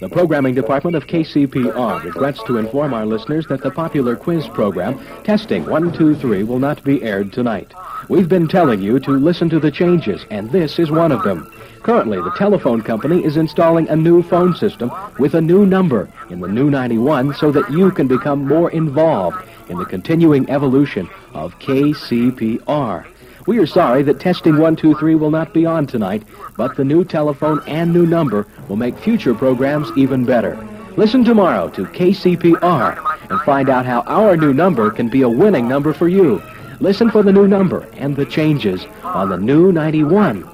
The programming department of KCPR regrets to inform our listeners that the popular quiz program, Testing 1, 2, 3, will not be aired tonight. We've been telling you to listen to the changes, and this is one of them. Currently, the telephone company is installing a new phone system with a new number in the new 91 so that you can become more involved in the continuing evolution of KCPR. We are sorry that Testing 1, 2, 3 will not be on tonight, but the new telephone and new number will make future programs even better. Listen tomorrow to KCPR and find out how our new number can be a winning number for you. Listen for the new number and the changes on the new 91.